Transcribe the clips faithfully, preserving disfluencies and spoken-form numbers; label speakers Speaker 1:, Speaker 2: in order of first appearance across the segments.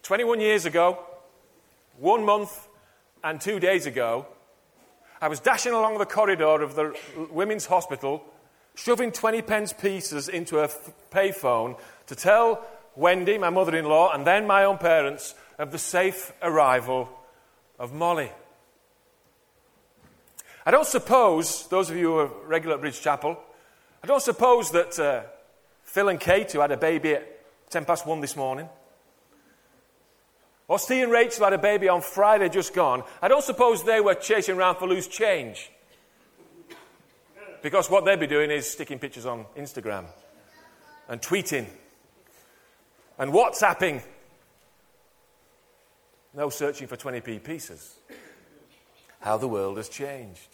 Speaker 1: twenty-one years ago, one month and two days ago, I was dashing along the corridor of the women's hospital, shoving twenty pence pieces into a payphone to tell Wendy, my mother-in-law, and then my own parents of the safe arrival of Molly. I don't suppose, those of you who are regular at Bridge Chapel, I don't suppose that uh, Phil and Kate, who had a baby at ten past one this morning, or Steve and Rachel had a baby on Friday just gone, I don't suppose they were chasing around for loose change. Because what they'd be doing is sticking pictures on Instagram and tweeting and WhatsApping. No searching for twenty p pieces. How the world has changed.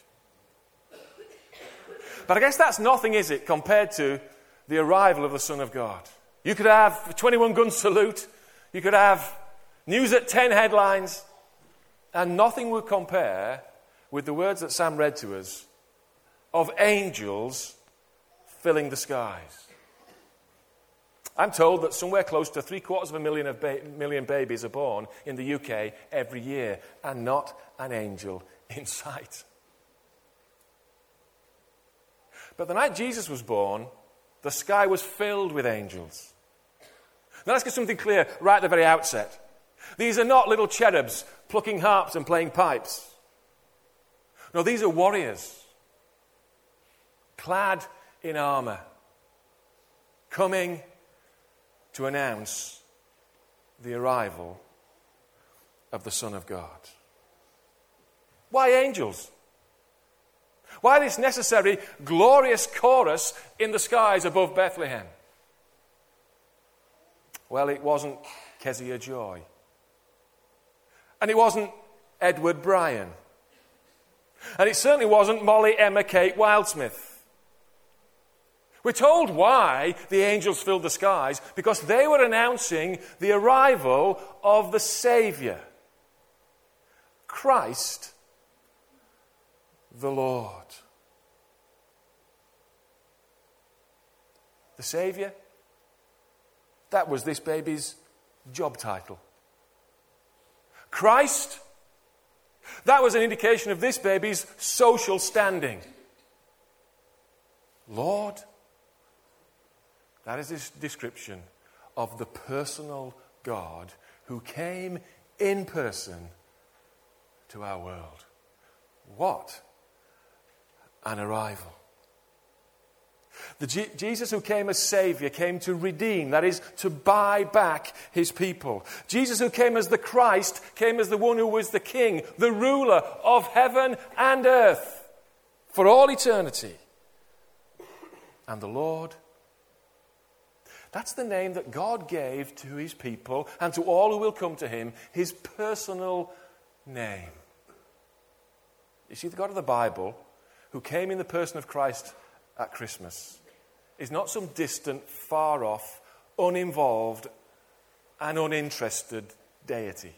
Speaker 1: But I guess that's nothing, is it, compared to the arrival of the Son of God. You could have a twenty-one gun salute. You could have news at ten headlines. And nothing would compare with the words that Sam read to us of angels filling the skies. I'm told that somewhere close to three quarters of a million, of ba- million babies are born in the U K every year, and not an angel in sight. But the night Jesus was born, the sky was filled with angels. Now let's get something clear right at the very outset. These are not little cherubs plucking harps and playing pipes. No, these are warriors, clad in armor, coming to announce the arrival of the Son of God. Why angels? Why this necessary, glorious chorus in the skies above Bethlehem? Well, it wasn't Kezia Joy. And it wasn't Edward Bryan. And it certainly wasn't Molly Emma Kate Wildsmith. We're told why the angels filled the skies, because they were announcing the arrival of the Saviour, Christ the Lord. The Saviour, that was this baby's job title. Christ, that was an indication of this baby's social standing. Lord, that is this description of the personal God who came in person to our world. What an arrival. The G- Jesus who came as Saviour came to redeem, that is, to buy back his people. Jesus who came as the Christ came as the one who was the King, the ruler of heaven and earth for all eternity. And the Lord, that's the name that God gave to his people and to all who will come to him, his personal name. You see, the God of the Bible, who came in the person of Christ at Christmas, is not some distant, far-off, uninvolved and uninterested deity.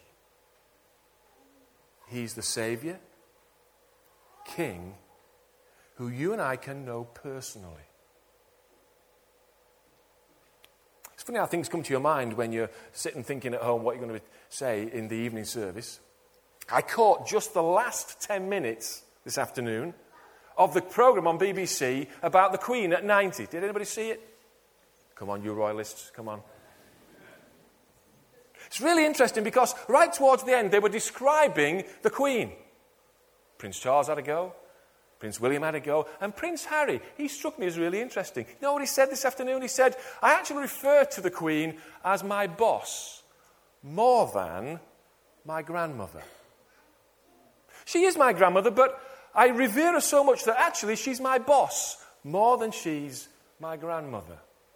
Speaker 1: He's the Saviour, King, who you and I can know personally. It's funny how things come to your mind when you're sitting thinking at home what you're going to say in the evening service. I caught just the last ten minutes this afternoon of the programme on B B C about the Queen at ninety. Did anybody see it? Come on, you royalists, come on. It's really interesting because right towards the end they were describing the Queen. Prince Charles had a go, Prince William had a go, and Prince Harry, he struck me as really interesting. You know what he said this afternoon? He said, I actually refer to the Queen as my boss more than my grandmother. She is my grandmother, but I revere her so much that actually she's my boss more than she's my grandmother.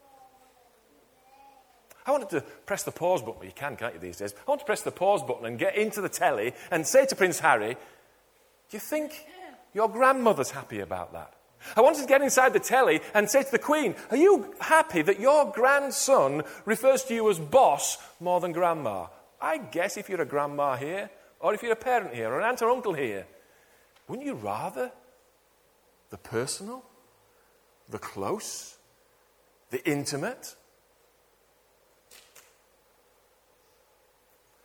Speaker 1: I wanted to press the pause button. Well, you can, can't you, these days? I want to press the pause button and get into the telly and say to Prince Harry, do you think your grandmother's happy about that? I wanted to get inside the telly and say to the Queen, are you happy that your grandson refers to you as boss more than grandma? I guess if you're a grandma here, or if you're a parent here, or an aunt or uncle here, wouldn't you rather the personal, the close, the intimate?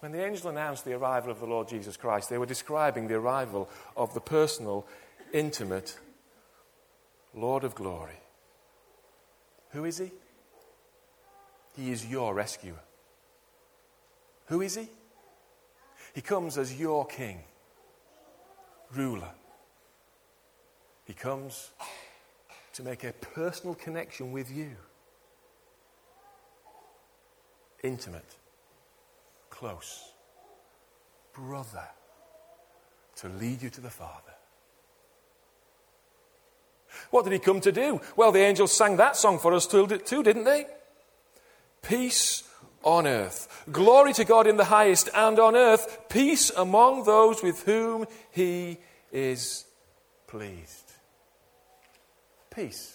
Speaker 1: When the angel announced the arrival of the Lord Jesus Christ, they were describing the arrival of the personal, intimate Lord of glory. Who is he? He is your rescuer. Who is he? He comes as your king, ruler. He comes to make a personal connection with you. Intimate, close, brother, to lead you to the Father. What did he come to do? Well, the angels sang that song for us too, didn't they? Peace on earth. Glory to God in the highest, and on earth, peace among those with whom he is pleased. Peace.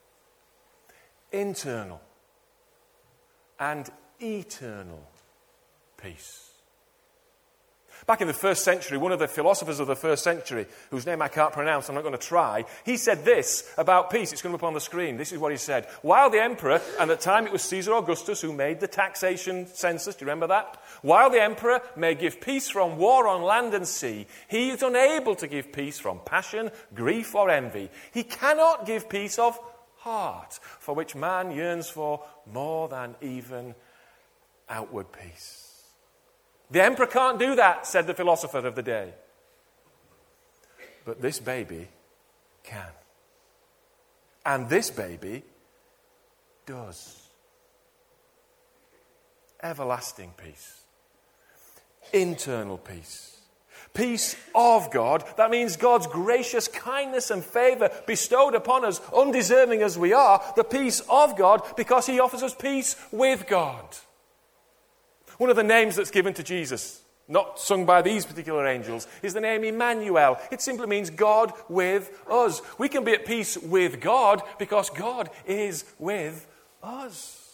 Speaker 1: Internal and eternal peace. Back in the first century, one of the philosophers of the first century, whose name I can't pronounce, I'm not going to try, he said this about peace. It's going to be up on the screen. This is what he said. While the emperor, and at the time it was Caesar Augustus who made the taxation census, do you remember that? While the emperor may give peace from war on land and sea, he is unable to give peace from passion, grief, or envy. He cannot give peace of heart, for which man yearns for more than even outward peace. The emperor can't do that, said the philosopher of the day. But this baby can. And this baby does. Everlasting peace. Internal peace. Peace of God. That means God's gracious kindness and favour bestowed upon us, undeserving as we are. The peace of God, because he offers us peace with God. One of the names that's given to Jesus, not sung by these particular angels, is the name Emmanuel. It simply means God with us. We can be at peace with God because God is with us.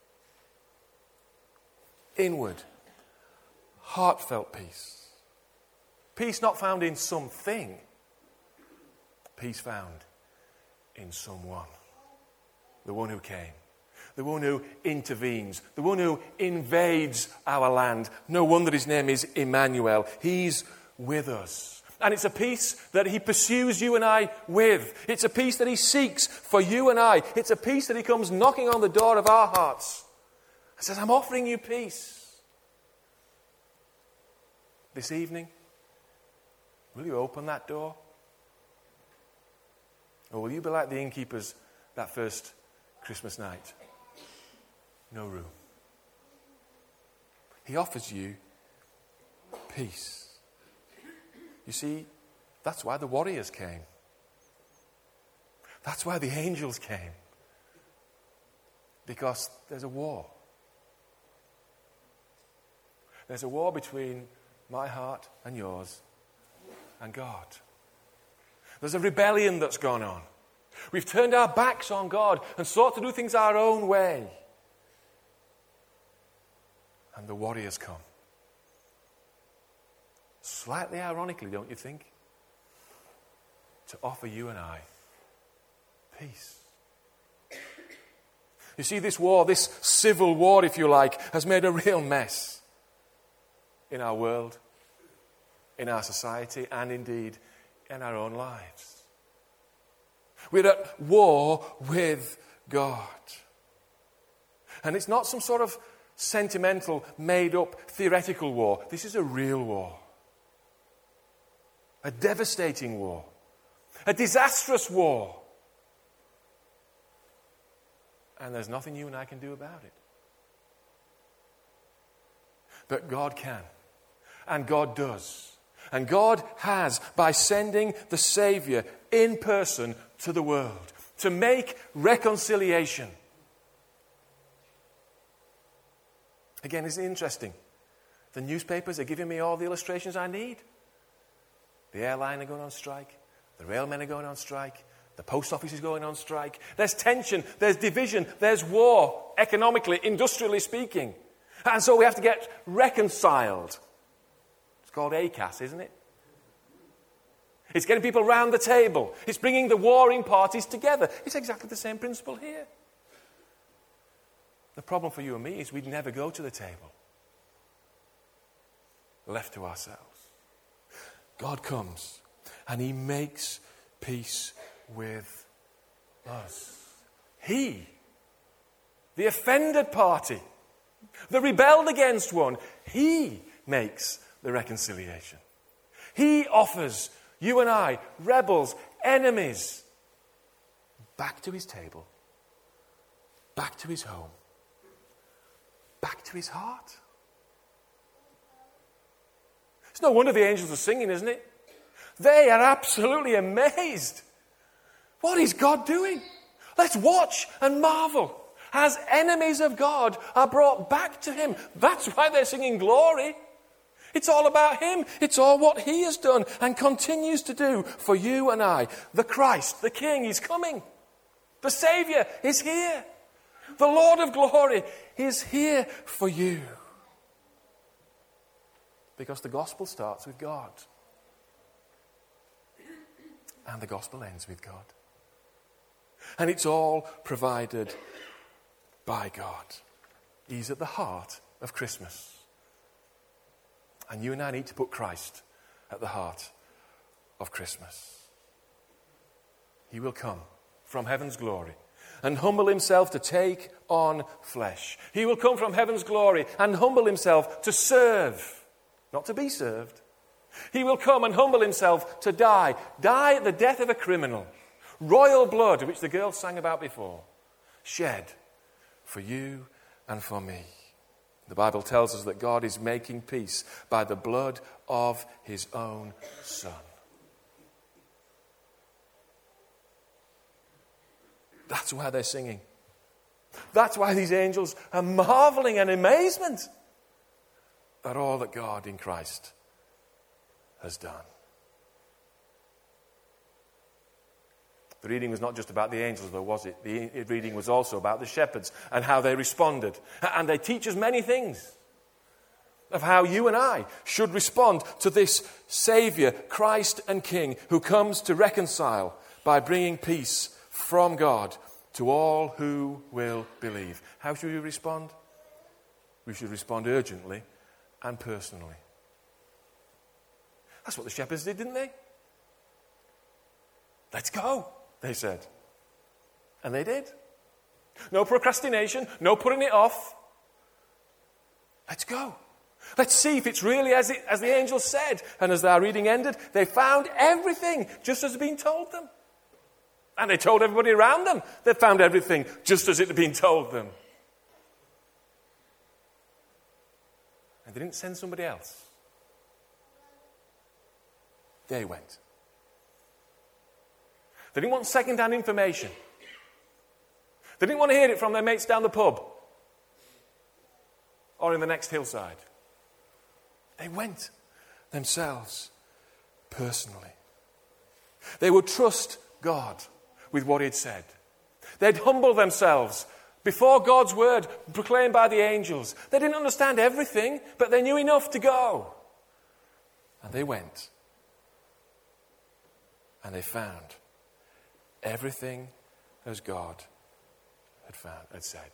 Speaker 1: Inward, heartfelt peace. Peace not found in something. Peace found in someone. The one who came. The one who intervenes, the one who invades our land. No wonder his name is Emmanuel. He's with us. And it's a peace that he pursues you and I with. It's a peace that he seeks for you and I. It's a peace that he comes knocking on the door of our hearts and says, I'm offering you peace. This evening, will you open that door? Or will you be like the innkeepers that first Christmas night? No room. He offers you peace. You see, that's why the warriors came. That's why the angels came. Because there's a war. There's a war between my heart and yours and God. There's a rebellion that's gone on. We've turned our backs on God and sought to do things our own way. And the warriors come. Slightly ironically, don't you think? To offer you and I peace. You see, this war, this civil war, if you like, has made a real mess in our world, in our society, and indeed in our own lives. We're at war with God. And it's not some sort of sentimental, made-up, theoretical war. This is a real war. A devastating war. A disastrous war. And there's nothing you and I can do about it. But God can. And God does. And God has, by sending the Saviour in person to the world, to make reconciliation. Again, isn't it interesting? The newspapers are giving me all the illustrations I need. The airline are going on strike. The railmen are going on strike. The post office is going on strike. There's tension. There's division. There's war, economically, industrially speaking. And so we have to get reconciled. It's called A C A S, isn't it? It's getting people round the table. It's bringing the warring parties together. It's exactly the same principle here. The problem for you and me is we'd never go to the table. left to ourselves. God comes and he makes peace with us. He, the offended party, the rebelled against one, he makes the reconciliation. He offers you and I, rebels, enemies, back to his table, back to his home, back to his heart. It's no wonder the angels are singing, isn't it? They are absolutely amazed. What is God doing? Let's watch and marvel as enemies of God are brought back to him. That's why they're singing glory. It's all about him. It's all what he has done and continues to do for you and I. The Christ, the King, is coming. The Savior is here. The Lord of glory is here for you. Because the gospel starts with God. And the gospel ends with God. And it's all provided by God. He's at the heart of Christmas. And you and I need to put Christ at the heart of Christmas. He will come from heaven's glory and humble himself to take on flesh. He will come from heaven's glory and humble himself to serve, not to be served. He will come and humble himself to die, die the death of a criminal. Royal blood, which the girls sang about before, shed for you and for me. The Bible tells us that God is making peace by the blood of his own Son. That's why they're singing. That's why these angels are marveling in amazement at all that God in Christ has done. The reading was not just about the angels, though, was it? The reading was also about the shepherds and how they responded. And they teach us many things of how you and I should respond to this Saviour, Christ and King, who comes to reconcile by bringing peace from God to all who will believe. How should we respond? We should respond urgently and personally. That's what the shepherds did, didn't they? Let's go, they said. And they did. No procrastination, no putting it off. Let's go. Let's see if it's really as, it, as the angel said. And as our reading ended, they found everything just as had been told them. And they told everybody around them they found everything just as it had been told them. And they didn't send somebody else. They went. They didn't want second-hand information. They didn't want to hear it from their mates down the pub or in the next hillside. They went themselves personally. They would trust God with what he'd said. They'd humble themselves before God's word proclaimed by the angels. They didn't understand everything, but they knew enough to go. And they went. And they found everything as God had found, had said.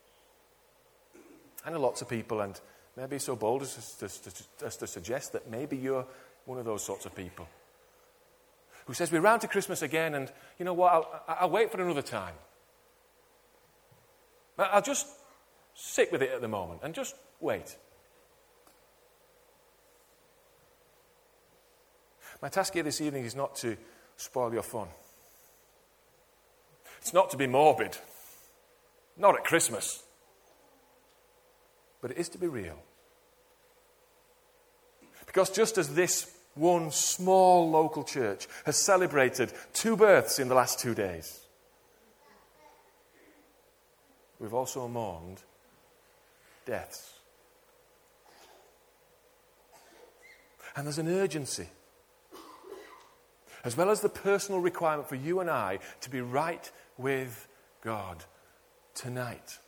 Speaker 1: I know lots of people, and maybe so bold as to, as, to, as to suggest that maybe you're one of those sorts of people who says, we're round to Christmas again, and you know what, I'll, I'll wait for another time. I'll just sit with it at the moment and just wait. My task here this evening is not to spoil your fun. It's not to be morbid. Not at Christmas. But it is to be real. Because just as this one small local church has celebrated two births in the last two days, we've also mourned deaths. And there's an urgency, as well as the personal requirement for you and I to be right with God tonight.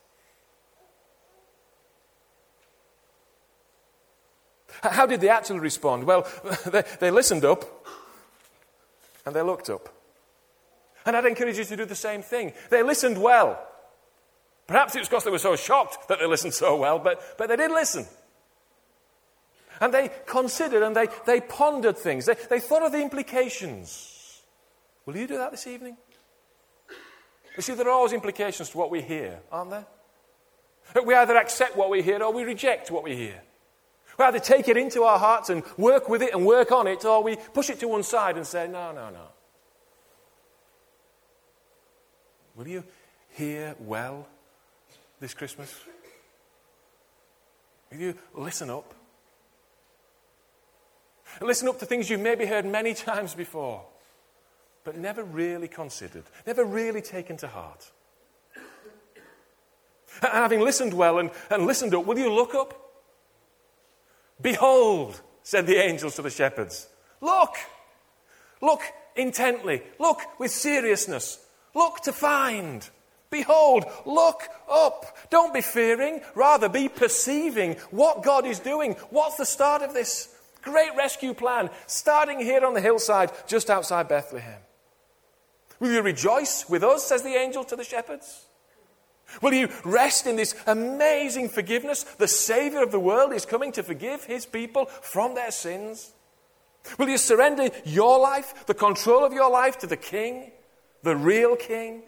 Speaker 1: How did they actually respond? Well, they, they listened up and they looked up. And I'd encourage you to do the same thing. They listened well. Perhaps it was because they were so shocked that they listened so well, but, but they did listen. And they considered and they, they pondered things. They, they thought of the implications. Will you do that this evening? You see, there are always implications to what we hear, aren't there? We either accept what we hear or we reject what we hear. We either take it into our hearts and work with it and work on it, or we push it to one side and say, no, no, no. Will you hear well this Christmas? Will you listen up? Listen up to things you've maybe heard many times before, but never really considered, never really taken to heart. And having listened well and, and listened up, will you look up? Behold, said the angels to the shepherds. Look! Look intently. Look with seriousness. Look to find. Behold, look up. Don't be fearing, rather be perceiving what God is doing. What's the start of this great rescue plan, starting here on the hillside just outside Bethlehem? Will you rejoice with us, says the angel to the shepherds? Will you rest in this amazing forgiveness? The Savior of the world is coming to forgive his people from their sins. Will you surrender your life, the control of your life, to the King, the real King?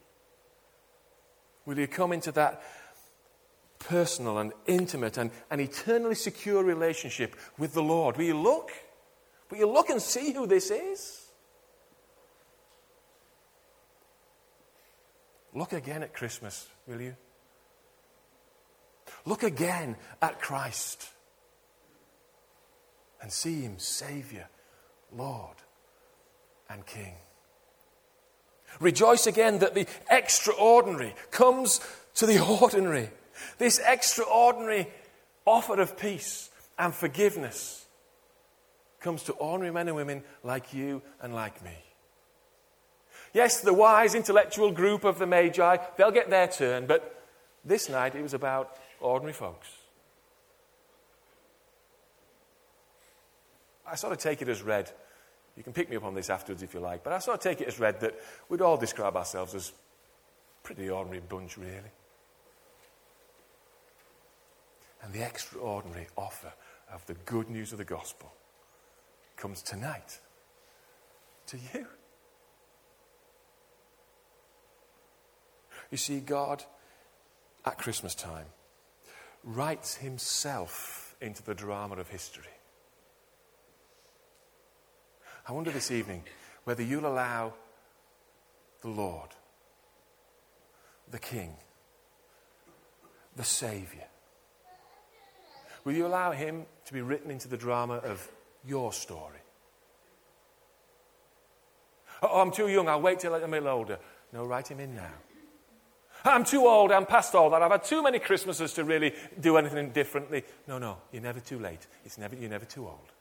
Speaker 1: Will you come into that personal and intimate and, and eternally secure relationship with the Lord? Will you look? Will you look and see who this is? Look again at Christmas, will you? Look again at Christ and see him Saviour, Lord, and King. Rejoice again that the extraordinary comes to the ordinary. This extraordinary offer of peace and forgiveness comes to ordinary men and women like you and like me. Yes, the wise intellectual group of the Magi, they'll get their turn, but this night it was about ordinary folks. I sort of take it as read. You can pick me up on this afterwards if you like, but I sort of take it as read that we'd all describe ourselves as a pretty ordinary bunch, really. And the extraordinary offer of the good news of the gospel comes tonight to you. You see, God, at Christmas time, writes himself into the drama of history. I wonder this evening whether you'll allow the Lord, the King, the Saviour, will you allow him to be written into the drama of your story? Oh, I'm too young, I'll wait till I'm a little older. No, write him in now. I'm too old, I'm past all that. I've had too many Christmases to really do anything differently. No, no, you're never too late. It's never, you're never too old.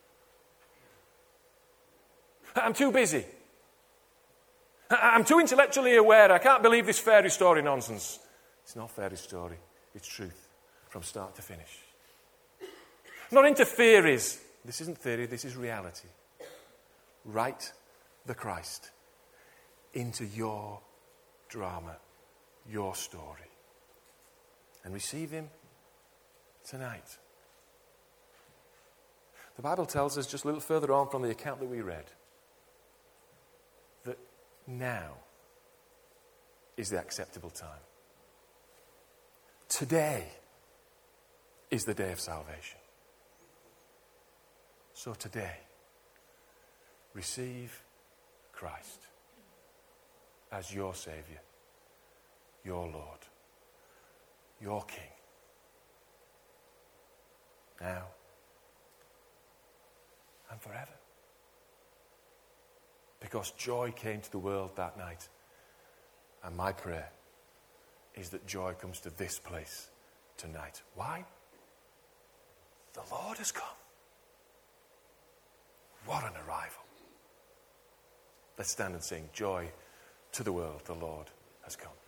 Speaker 1: I'm too busy. I'm too intellectually aware. I can't believe this fairy story nonsense. It's not fairy story. It's truth from start to finish. Not into theories. This isn't theory, this is reality. Write the Christ into your drama, your story, and receive him tonight. The Bible tells us just a little further on from the account that we read that now is the acceptable time. Today is the day of salvation. So today, receive Christ as your Saviour, your Lord, your King. Now and forever. Because joy came to the world that night. And my prayer is that joy comes to this place tonight. Why? The Lord has come. What an arrival. Let's stand and sing, joy to the world, the Lord has come.